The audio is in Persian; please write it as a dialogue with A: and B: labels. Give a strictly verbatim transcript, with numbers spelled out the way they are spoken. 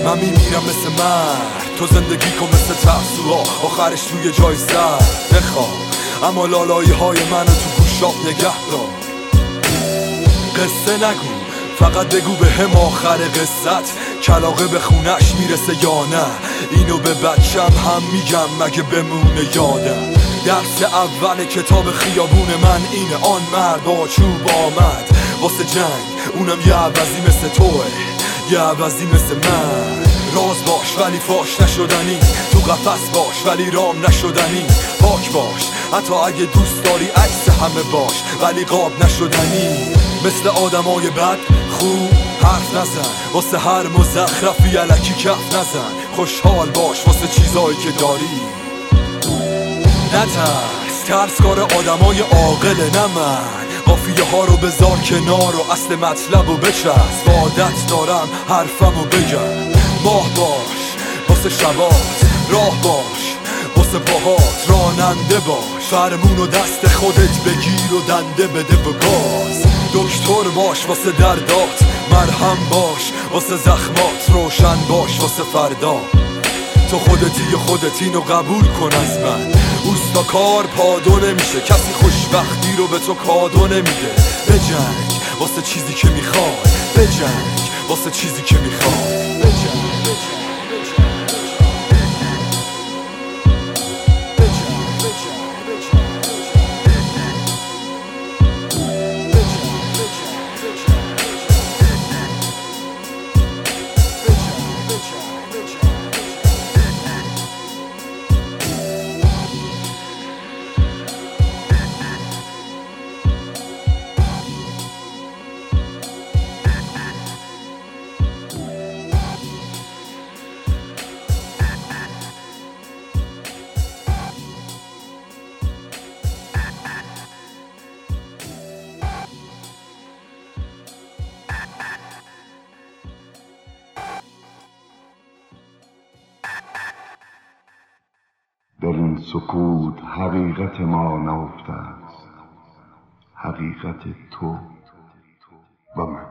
A: من میمیرم مثل مرد، تو زندگی کن مثل ترسوها، آخرش توی جای سر بخواه. اما لالایی های منو تو گوشات نگه دار. قصه نگو، فقط بگو به هم آخر قصت کلاغه به خونش میرسه یا نه. اینو به بچم هم میگم مگه بمونه یادم. درس اول کتاب خیابون من اینه، آن مرد با چوب آمد واسه جنگ، اونم یه عوضی مثل توه، یه عوضی مثل من. راز باش ولی فاش نشدنی، تو قفس باش ولی رام نشدنی. پاک باش حتی اگه دوست داری عکس همه باش ولی قاب نشدنی. مثل آدمای بد خوب حرف نزن، واسه هر مزخرفی الکی کف نزن. خوشحال باش واسه چیزایی که داری، نترس، ترس کار آدمای عاقله نه من. قافیه ها رو بذار کنار و اصل مطلب رو بچسب. عادت دارم حرفمو بگم. ماه باش واسه شبات، راه باش واسه پاهات، راننده باش. فرمون و دست خودت بگیر و دنده بده و گاز. دکتر باش واسه دردات، مرهم باش واسه زخمات، روشن باش واسه فردا. تو خودتی و خودت اینو قبول کن از من. اوستا کار پادو نمیشه، کسی خوشبختی رو به تو کادو نمیده. بجنگ واسه چیزی که میخوای، بجنگ واسه چیزی که میخوای، بجنگ.
B: در این سکوت حقیقت ما نهفته است، حقیقت تو و من.